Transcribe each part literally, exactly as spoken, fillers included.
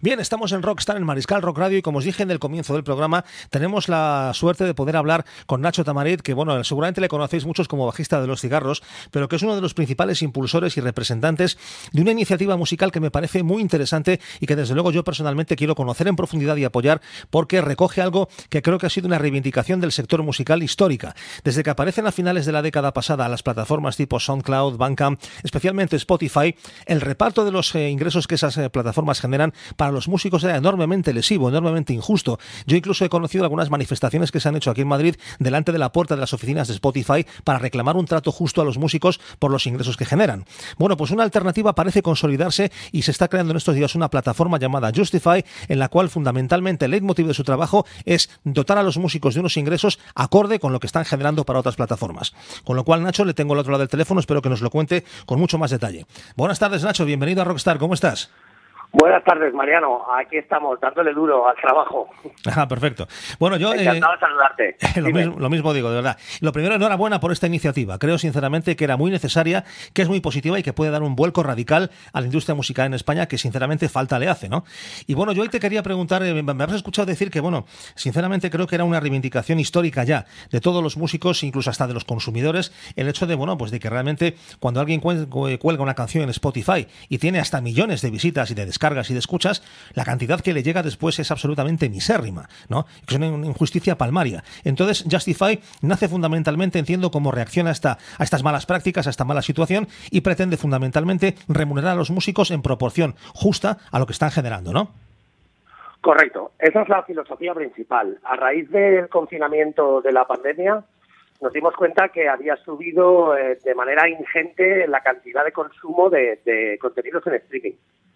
Bien, estamos en Rockstar, en Mariscal Rock Radio, y como os dije en el comienzo del programa, tenemos la suerte de poder hablar con Nacho Tamarit, que bueno, seguramente le conocéis muchos como bajista de Los Cigarros, pero que es uno de los principales impulsores y representantes de una iniciativa musical que me parece muy interesante y que desde luego yo personalmente quiero conocer en profundidad y apoyar, porque recoge algo que creo que ha sido una reivindicación del sector musical histórica. Desde que aparecen a finales de la década pasada las plataformas tipo SoundCloud, Bandcamp, especialmente Spotify, el reparto de los eh, ingresos que esas eh, plataformas generan para los músicos era enormemente lesivo, enormemente injusto. Yo incluso he conocido algunas manifestaciones que se han hecho aquí en Madrid delante de la puerta de las oficinas de Spotify para reclamar un trato justo a los músicos por los ingresos que generan. Bueno, pues una alternativa parece consolidarse y se está creando en estos días una plataforma llamada Justify, en la cual fundamentalmente el leitmotiv de su trabajo es dotar a los músicos de unos ingresos acorde con lo que están generando para otras plataformas. Con lo cual, Nacho, le tengo al otro lado del teléfono, espero que nos lo cuente con mucho más detalle. Buenas tardes, Nacho, bienvenido a Rockstar, ¿cómo estás? Buenas tardes, Mariano. Aquí estamos, dándole duro al trabajo. Ah, perfecto. Bueno, yo... Encantado eh, de saludarte. Lo mismo, lo mismo digo, de verdad. Lo primero, enhorabuena por esta iniciativa. Creo sinceramente que era muy necesaria, que es muy positiva y que puede dar un vuelco radical a la industria musical en España, que sinceramente falta le hace, ¿no? Y bueno, yo hoy te quería preguntar, eh, me has escuchado decir que, bueno, sinceramente creo que era una reivindicación histórica ya de todos los músicos, incluso hasta de los consumidores, el hecho de, bueno, pues de que realmente cuando alguien cuelga una canción en Spotify y tiene hasta millones de visitas y de descargas y de escuchas, la cantidad que le llega después es absolutamente misérrima, ¿no? Es una injusticia palmaria. Entonces, Justify nace fundamentalmente, entiendo, como reacción a, esta, a estas malas prácticas, a esta mala situación, y pretende fundamentalmente remunerar a los músicos en proporción justa a lo que están generando, ¿no? Correcto. Esa es la filosofía principal. A raíz del confinamiento de la pandemia, nos dimos cuenta que había subido eh, de manera ingente la cantidad de consumo de, de contenidos en streaming.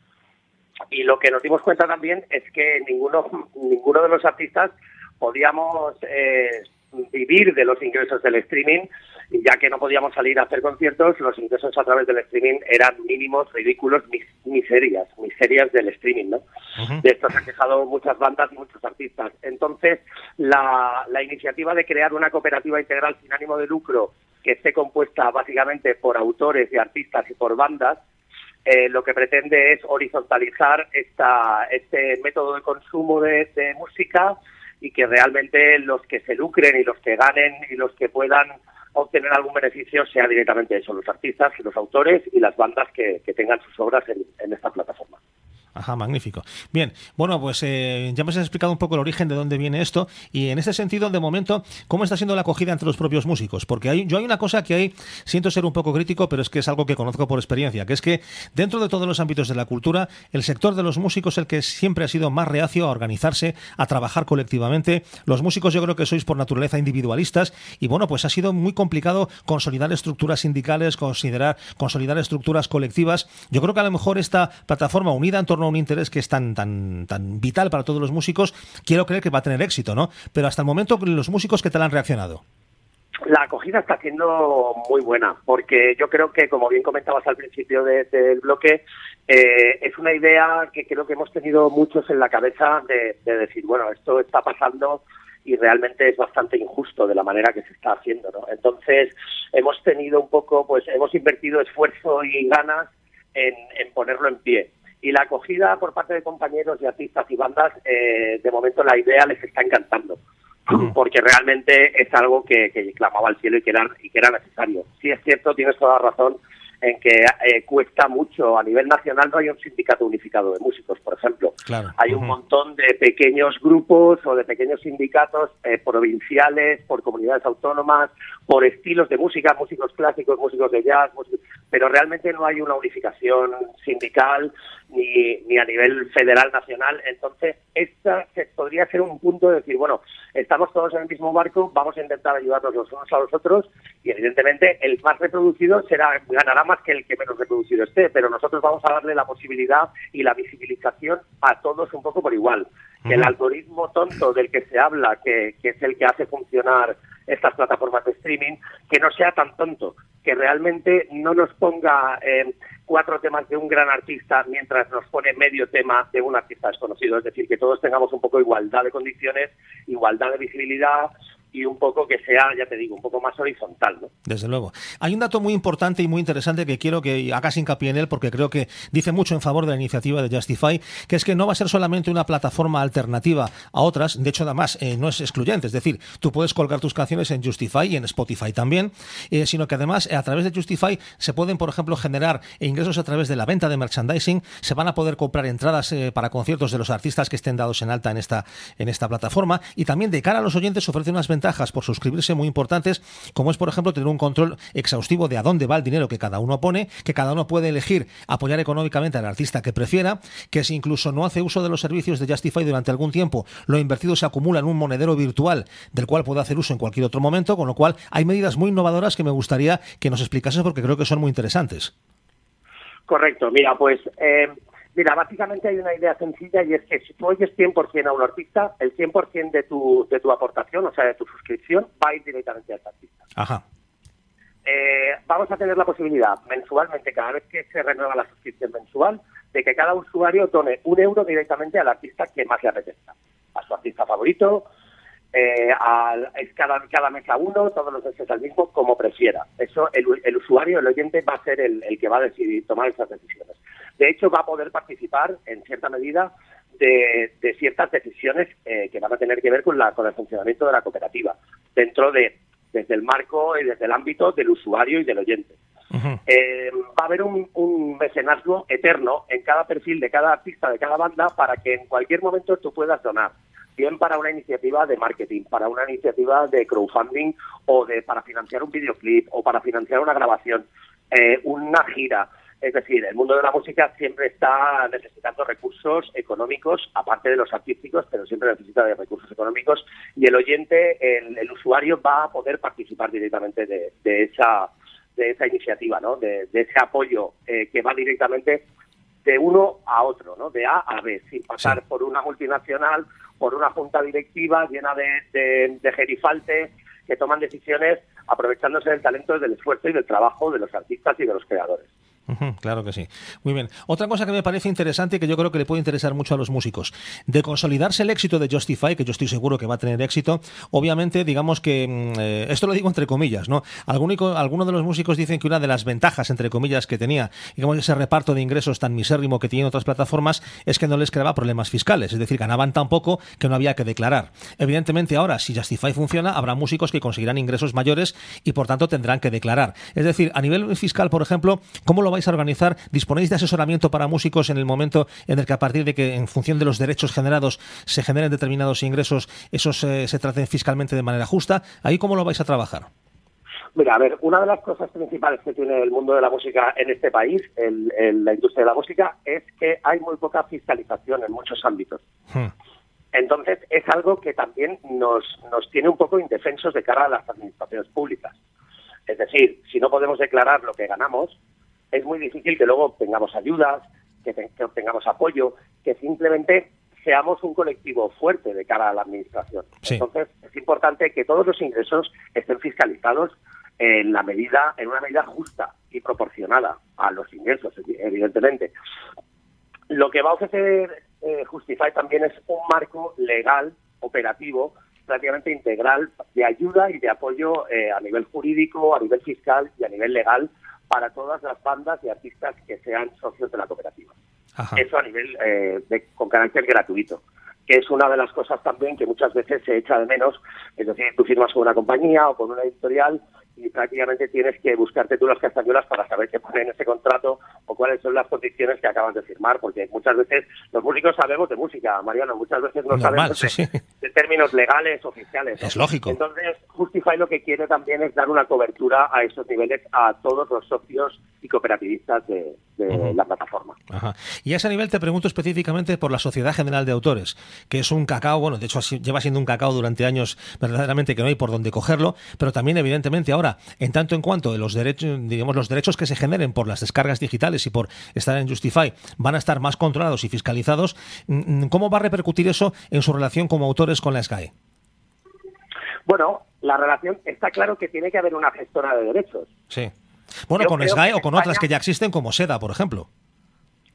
Y lo que nos dimos cuenta también es que ninguno ninguno de los artistas podíamos eh, vivir de los ingresos del streaming, ya que no podíamos salir a hacer conciertos. Los ingresos a través del streaming eran mínimos, ridículos, mis, miserias, miserias del streaming, ¿no? Uh-huh. De esto se han quejado muchas bandas y muchos artistas. Entonces, la, la iniciativa de crear una cooperativa integral sin ánimo de lucro, que esté compuesta básicamente por autores y artistas y por bandas, Eh, lo que pretende es horizontalizar esta, este método de consumo de, de música, y que realmente los que se lucren y los que ganen y los que puedan obtener algún beneficio sea directamente eso, los artistas y los autores y las bandas que, que tengan sus obras en, en esta plataforma. Ajá, magnífico. Bien, bueno, pues eh, ya me has explicado un poco el origen de dónde viene esto, y en este sentido, de momento, ¿cómo está siendo la acogida entre los propios músicos? Porque hay, yo hay una cosa que hay, siento ser un poco crítico, pero es que es algo que conozco por experiencia, que es que dentro de todos los ámbitos de la cultura, el sector de los músicos es el que siempre ha sido más reacio a organizarse, a trabajar colectivamente. Los músicos, yo creo que sois por naturaleza individualistas, y bueno, pues ha sido muy complicado consolidar estructuras sindicales, considerar, consolidar estructuras colectivas. Yo creo que a lo mejor esta plataforma, unida en torno a un interés que es tan tan tan vital para todos los músicos, quiero creer que va a tener éxito, ¿no? Pero hasta el momento, los músicos, ¿qué tal han reaccionado? La acogida está siendo muy buena, porque yo creo que, como bien comentabas al principio de, del bloque, eh, es una idea que creo que hemos tenido muchos en la cabeza de, de decir, bueno, esto está pasando y realmente es bastante injusto de la manera que se está haciendo, ¿no? Entonces, hemos tenido un poco, pues hemos invertido esfuerzo y ganas en, en ponerlo en pie. Y la acogida por parte de compañeros y artistas y bandas, eh, de momento la idea les está encantando, uh-huh. porque realmente es algo que, que clamaba al cielo y que, era, y que era necesario. Sí, es cierto, tienes toda la razón en que eh, cuesta mucho. A nivel nacional no hay un sindicato unificado de músicos, por ejemplo. Claro. Hay uh-huh. un montón de pequeños grupos o de pequeños sindicatos eh, provinciales, por comunidades autónomas, por estilos de música, músicos clásicos, músicos de jazz, músicos, pero realmente no hay una unificación sindical ni, ni a nivel federal, nacional. Entonces, esta se, podría ser un punto de decir, bueno, estamos todos en el mismo barco, vamos a intentar ayudarnos los unos a los otros, y evidentemente el más reproducido será ganará más que el que menos reproducido esté, pero nosotros vamos a darle la posibilidad y la visibilización a todos un poco por igual. Que el algoritmo tonto del que se habla, que, que es el que hace funcionar estas plataformas de streaming, que no sea tan tonto, que realmente no nos ponga eh, cuatro temas de un gran artista mientras nos pone medio tema de un artista desconocido. Es decir, que todos tengamos un poco igualdad de condiciones, igualdad de visibilidad, y un poco que sea, ya te digo, un poco más horizontal, ¿no? Desde luego. Hay un dato muy importante y muy interesante que quiero que hagas hincapié en él porque creo que dice mucho en favor de la iniciativa de Justify, que es que no va a ser solamente una plataforma alternativa a otras, de hecho además eh, no es excluyente, es decir, tú puedes colgar tus canciones en Justify y en Spotify también, eh, sino que además eh, a través de Justify se pueden, por ejemplo, generar ingresos a través de la venta de merchandising, se van a poder comprar entradas eh, para conciertos de los artistas que estén dados en alta en esta, en esta plataforma, y también de cara a los oyentes ofrece unas ventajas por suscribirse muy importantes, como es, por ejemplo, tener un control exhaustivo de a dónde va el dinero que cada uno pone, que cada uno puede elegir apoyar económicamente al artista que prefiera, que si incluso no hace uso de los servicios de Justify durante algún tiempo, lo invertido se acumula en un monedero virtual del cual puede hacer uso en cualquier otro momento, con lo cual hay medidas muy innovadoras que me gustaría que nos explicases porque creo que son muy interesantes. Correcto, mira, pues... Eh... Mira, básicamente hay una idea sencilla y es que si tú oyes cien por ciento a un artista, el cien por ciento de tu, de tu aportación, o sea, de tu suscripción, va a ir directamente a ese artista. Ajá. Eh, vamos a tener la posibilidad mensualmente, cada vez que se renueva la suscripción mensual, de que cada usuario done un euro directamente al artista que más le apetezca. A su artista favorito, eh, al, es cada, cada mes a uno, todos los meses al mismo, como prefiera. Eso, el, el usuario, el oyente, va a ser el, el que va a decidir tomar esas decisiones. De hecho, va a poder participar, en cierta medida, de, de ciertas decisiones eh, que van a tener que ver con, la, con el funcionamiento de la cooperativa, dentro de, desde el marco y desde el ámbito del usuario y del oyente. Uh-huh. Eh, va a haber un, un mecenazgo eterno en cada perfil de cada artista, de cada banda, para que en cualquier momento tú puedas donar, bien para una iniciativa de marketing, para una iniciativa de crowdfunding, o de para financiar un videoclip, o para financiar una grabación, eh, una gira. Es decir, el mundo de la música siempre está necesitando recursos económicos, aparte de los artísticos, pero siempre necesita de recursos económicos, y el oyente, el, el usuario, va a poder participar directamente de, de esa de esa iniciativa, ¿no? De, de ese apoyo eh, que va directamente de uno a otro, ¿no? De A a B, sin pasar sí. por una multinacional, por una junta directiva llena de, de, de gerifaltes que toman decisiones aprovechándose del talento, del esfuerzo y del trabajo de los artistas y de los creadores. Claro que sí. Muy bien. Otra cosa que me parece interesante y que yo creo que le puede interesar mucho a los músicos, de consolidarse el éxito de Justify, que yo estoy seguro que va a tener éxito, obviamente, digamos que, eh, esto lo digo entre comillas, ¿no? Algunos alguno de los músicos dicen que una de las ventajas, entre comillas, que tenía, digamos, ese reparto de ingresos tan misérrimo que tienen otras plataformas, es que no les creaba problemas fiscales, es decir, ganaban tan poco que no había que declarar. Evidentemente ahora, si Justify funciona, habrá músicos que conseguirán ingresos mayores y por tanto tendrán que declarar. Es decir, a nivel fiscal, por ejemplo, ¿cómo lo vais a organizar? ¿Disponéis de asesoramiento para músicos en el momento en el que, a partir de que, en función de los derechos generados, se generen determinados ingresos, esos eh, se traten fiscalmente de manera justa? ¿Ahí cómo lo vais a trabajar? Mira, a ver, una de las cosas principales que tiene el mundo de la música en este país, el, el, la industria de la música, es que hay muy poca fiscalización en muchos ámbitos. Hmm. Entonces, es algo que también nos, nos tiene un poco indefensos de cara a las administraciones públicas. Es decir, si no podemos declarar lo que ganamos, es muy difícil que luego obtengamos ayudas, que, te, que obtengamos apoyo, que simplemente seamos un colectivo fuerte de cara a la administración. Sí. Entonces, es importante que todos los ingresos estén fiscalizados en la medida, en una medida justa y proporcionada a los ingresos, evidentemente. Lo que va a ofrecer eh, Justify también es un marco legal, operativo, prácticamente integral, de ayuda y de apoyo eh, a nivel jurídico, a nivel fiscal y a nivel legal, para todas las bandas y artistas que sean socios de la cooperativa. Ajá. Eso a nivel eh, de, con carácter gratuito, que es una de las cosas también que muchas veces se echa de menos. Es decir, tú firmas con una compañía o con una editorial y prácticamente tienes que buscarte tú las castañuelas para saber qué pone en ese contrato o cuáles son las condiciones que acabas de firmar, porque muchas veces los músicos sabemos de música, Mariano, muchas veces no Normal, sabemos sí, de, sí. de términos legales, oficiales, ¿no? Es lógico. Entonces, Justify lo que quiere también es dar una cobertura a esos niveles a todos los socios y cooperativistas de, de uh-huh. la plataforma. Ajá. Y a ese nivel te pregunto específicamente por la Sociedad General de Autores, que es un cacao, bueno, de hecho lleva siendo un cacao durante años verdaderamente que no hay por dónde cogerlo, pero también evidentemente ahora, en tanto en cuanto los derechos, digamos, los derechos que se generen por las descargas digitales y por estar en Justify van a estar más controlados y fiscalizados, ¿cómo va a repercutir eso en su relación como autores con la S G A E? Bueno, la relación está claro que tiene que haber una gestora de derechos. Sí. Bueno, Yo con S G A E o con España... otras que ya existen como SEDA, por ejemplo.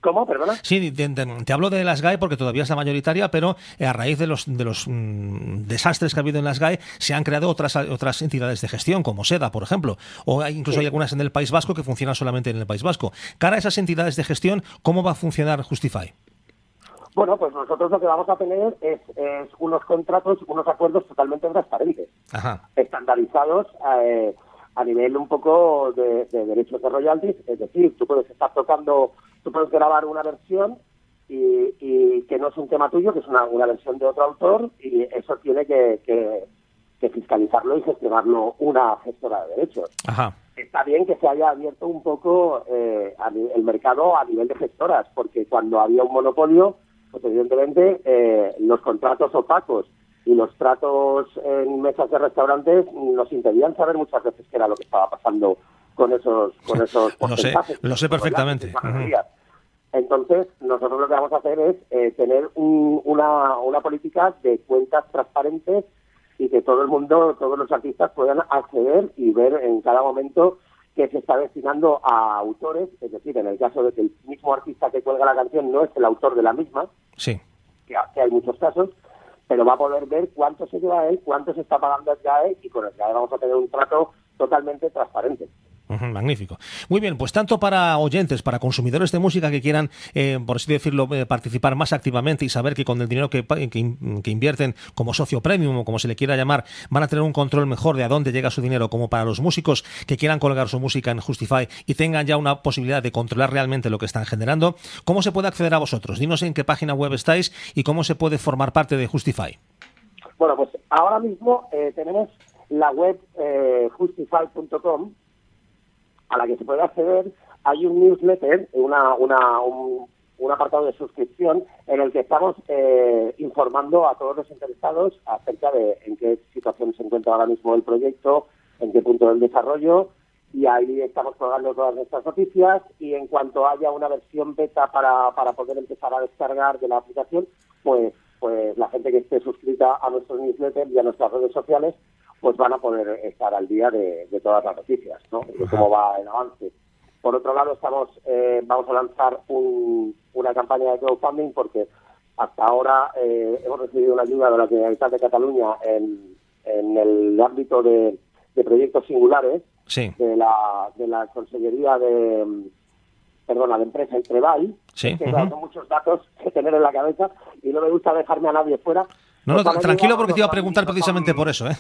¿Cómo? ¿Perdona? Sí, te, te, te hablo de la SGAE porque todavía es la mayoritaria, pero a raíz de los de los mmm, desastres que ha habido en la SGAE se han creado otras otras entidades de gestión, como SEDA, por ejemplo, o hay, incluso sí. hay algunas en el País Vasco que funcionan solamente en el País Vasco. Cara a esas entidades de gestión, ¿cómo va a funcionar Justify? Bueno, pues nosotros lo que vamos a tener es, es unos contratos, unos acuerdos totalmente transparentes, Ajá. estandarizados eh, a nivel un poco de, de derechos de royalties, es decir, tú puedes estar tocando, tú puedes grabar una versión y, y que no es un tema tuyo, que es una, una versión de otro autor, y eso tiene que, que, que fiscalizarlo y gestionarlo una gestora de derechos. Ajá. Está bien que se haya abierto un poco eh, a, el mercado a nivel de gestoras, porque cuando había un monopolio, pues evidentemente eh, los contratos opacos y los tratos en mesas de restaurantes nos impedían saber muchas veces qué era lo que estaba pasando con esos con esos porcentajes. Lo sé, lo sé perfectamente. Uh-huh. Entonces, nosotros lo que vamos a hacer es eh, tener un, una, una política de cuentas transparentes y que todo el mundo, todos los artistas puedan acceder y ver en cada momento que se está destinando a autores, es decir, en el caso de que el mismo artista que cuelga la canción no es el autor de la misma, sí, que, que hay muchos casos, pero va a poder ver cuánto se lleva él, cuánto se está pagando a SGAE, y con SGAE vamos a tener un trato totalmente transparente. Uh-huh, magnífico. Muy bien, pues tanto para oyentes, para consumidores de música que quieran, eh, por así decirlo, eh, participar más activamente y saber que con el dinero que, que, que invierten como socio premium o como se le quiera llamar, van a tener un control mejor de a dónde llega su dinero, como para los músicos que quieran colgar su música en Justify y tengan ya una posibilidad de controlar realmente lo que están generando. ¿Cómo se puede acceder a vosotros? Dinos en qué página web estáis y cómo se puede formar parte de Justify. Bueno, pues ahora mismo eh, tenemos la web eh, justify punto com, a la que se puede acceder. Hay un newsletter, una, una, un, un apartado de suscripción en el que estamos eh, informando a todos los interesados acerca de en qué situación se encuentra ahora mismo el proyecto, en qué punto del desarrollo, y ahí estamos colgando todas nuestras noticias, y en cuanto haya una versión beta para, para poder empezar a descargar de la aplicación, pues, pues la gente que esté suscrita a nuestro newsletter y a nuestras redes sociales pues van a poder estar al día de, de todas las noticias, ¿no? De cómo va el avance. Por otro lado, estamos eh, vamos a lanzar un, una campaña de crowdfunding porque hasta ahora eh, hemos recibido una ayuda de la Generalitat de Cataluña en, en el ámbito de, de proyectos singulares, sí. de la de la Consellería de perdona, de Empresa y Treball, sí. que uh-huh. claro, son muchos datos que tener en la cabeza y no me gusta dejarme a nadie fuera. No, no, tranquilo, porque te iba a preguntar precisamente por eso, ¿eh?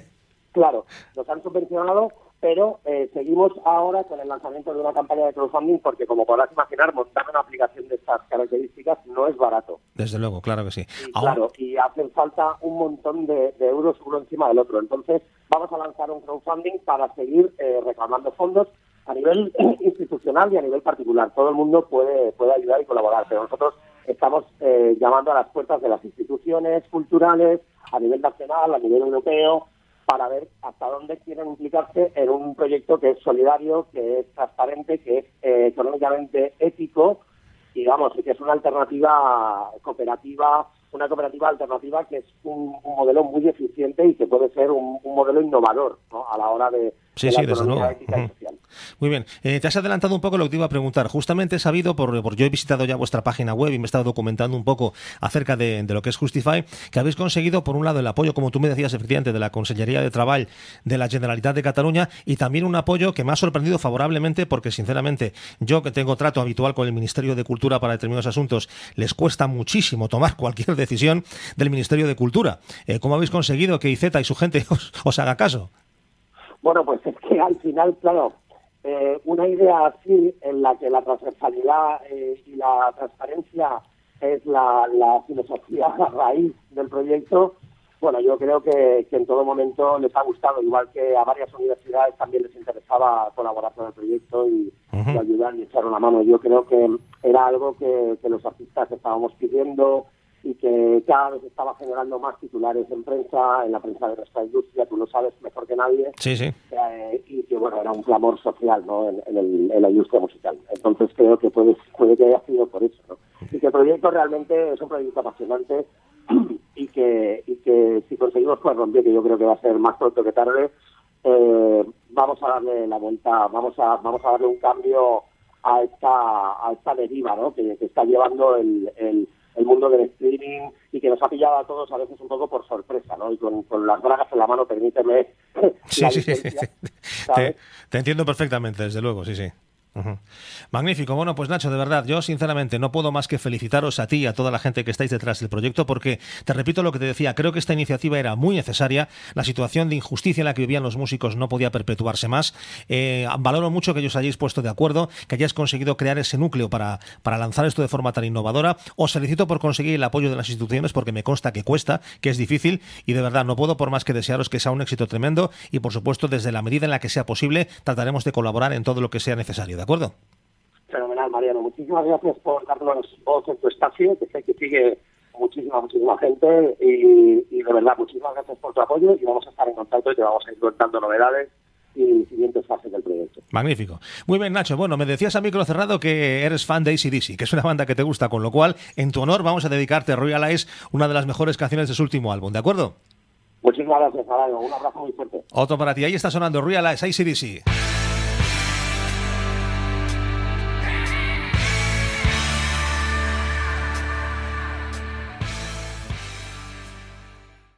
Claro, nos han subvencionado, pero eh, seguimos ahora con el lanzamiento de una campaña de crowdfunding porque, como podrás imaginar, montar una aplicación de estas características no es barato. Desde luego, claro que sí. Y, claro, y hacen falta un montón de, de euros uno encima del otro. Entonces, vamos a lanzar un crowdfunding para seguir eh, reclamando fondos a nivel institucional y a nivel particular. Todo el mundo puede, puede ayudar y colaborar, pero nosotros estamos eh, llamando a las puertas de las instituciones culturales a nivel nacional, a nivel europeo, para ver hasta dónde quieren implicarse en un proyecto que es solidario, que es transparente, que es eh, económicamente ético y, vamos, que es una alternativa cooperativa, una cooperativa alternativa que es un, un modelo muy eficiente y que puede ser un, un modelo innovador, ¿no?, a la hora de, sí, de sí, la desde economía luego. ética Uh-huh. y social. Muy bien, eh, te has adelantado un poco lo que te iba a preguntar. Justamente he sabido, por, por yo he visitado ya vuestra página web y me he estado documentando un poco acerca de, de lo que es Justify, que habéis conseguido, por un lado, el apoyo, como tú me decías, efectivamente, de la Consellería de Treball de la Generalitat de Cataluña, y también un apoyo que me ha sorprendido favorablemente porque, sinceramente, yo que tengo trato habitual con el Ministerio de Cultura para determinados asuntos, les cuesta muchísimo tomar cualquier decisión del Ministerio de Cultura. Eh, ¿Cómo habéis conseguido que I Z y su gente os, os haga caso? Bueno, pues es que al final, claro, eh, una idea así en la que la transversalidad eh, y la transparencia es la, la filosofía, la raíz del proyecto, bueno, yo creo que, que en todo momento les ha gustado, igual que a varias universidades también les interesaba colaborar con el proyecto y, uh-huh. y ayudar y echar una mano. Yo creo que era algo que, que los artistas estábamos pidiendo y que cada vez estaba generando más titulares en prensa, en la prensa de nuestra industria, tú lo sabes mejor que nadie, sí, sí. Eh, y que, bueno, era un clamor social, ¿no?, en, en, el, en la industria musical. Entonces creo que puede, puede que haya sido por eso, ¿no? Y que el proyecto realmente es un proyecto apasionante y que, y que si conseguimos pues romper, que yo creo que va a ser más pronto que tarde, eh, vamos a darle la vuelta, vamos a, vamos a darle un cambio a esta a esta deriva, ¿no? que, que está llevando el, el, el mundo del streaming y que nos ha pillado a todos a veces un poco por sorpresa, ¿no? Y con, con las bragas en la mano, permíteme. Sí, la sí, licencia, te, te entiendo perfectamente, desde luego, sí, sí. Uh-huh. Magnífico. Bueno, pues Nacho, de verdad, yo sinceramente no puedo más que felicitaros a ti y a toda la gente que estáis detrás del proyecto, porque te repito lo que te decía, creo que esta iniciativa era muy necesaria. La situación de injusticia en la que vivían los músicos no podía perpetuarse más. Eh, valoro mucho que os hayáis puesto de acuerdo, que hayáis conseguido crear ese núcleo para, para lanzar esto de forma tan innovadora. Os felicito por conseguir el apoyo de las instituciones, porque me consta que cuesta, que es difícil, y de verdad no puedo por más que desearos que sea un éxito tremendo, y por supuesto desde la medida en la que sea posible trataremos de colaborar en todo lo que sea necesario, ¿de acuerdo? Fenomenal, Mariano. Muchísimas gracias por darnos voz en tu espacio, que sé que sigue muchísima, muchísima gente y, y de verdad, muchísimas gracias por tu apoyo y vamos a estar en contacto y te vamos a ir contando novedades y siguientes fases del proyecto. Magnífico. Muy bien, Nacho. Bueno, me decías a micro cerrado que eres fan de A C D C, que es una banda que te gusta, con lo cual, en tu honor, vamos a dedicarte a Royal Eyes, una de las mejores canciones de su último álbum, ¿de acuerdo? Muchísimas gracias, Mariano. Un abrazo muy fuerte. Otro para ti. Ahí está sonando Royal Eyes, A C D C.